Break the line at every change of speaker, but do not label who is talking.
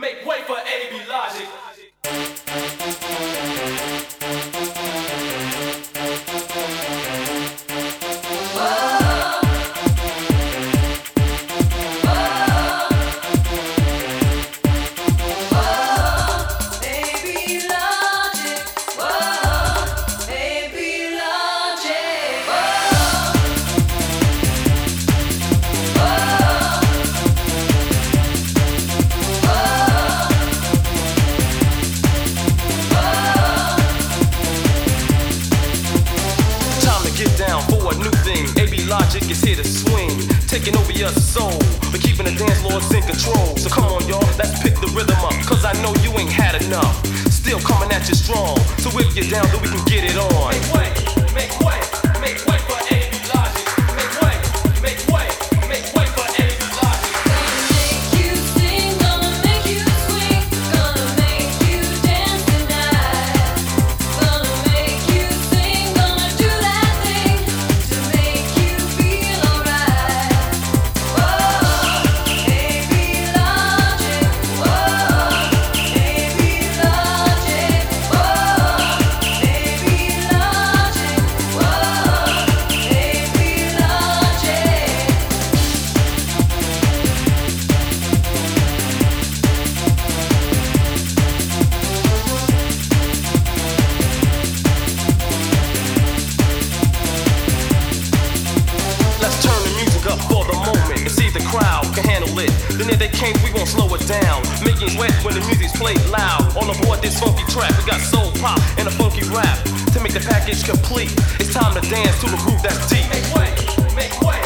Make way for AB Logic.
Logic is here to swing, taking over your soul, but keeping the dance lords in control. So come on, y'all, let's pick the rhythm up, cause I know you ain't had enough. Still coming at you strong, so if you're down, then we can get it on.
Make way, make way, make way for AB Logic. Make way, make way, make way for AB Logic.
Gonna make you sing, gonna make you swing, gonna make you dance tonight. Gonna make you sing, gonna do that thing to make you feel alright. Whoa, AB Logic. Whoa, AB Logic. Whoa, AB Logic. Whoa, AB Logic.
Let's turn the music up for the moment and see if the crowd can handle it. Then if they can't, we won't slow it down. Making wet when the music's played loud. On aboard this funky track, we got soul pop and a funky rap to make the package complete. It's time to dance to a groove that's deep.
Make way, make way.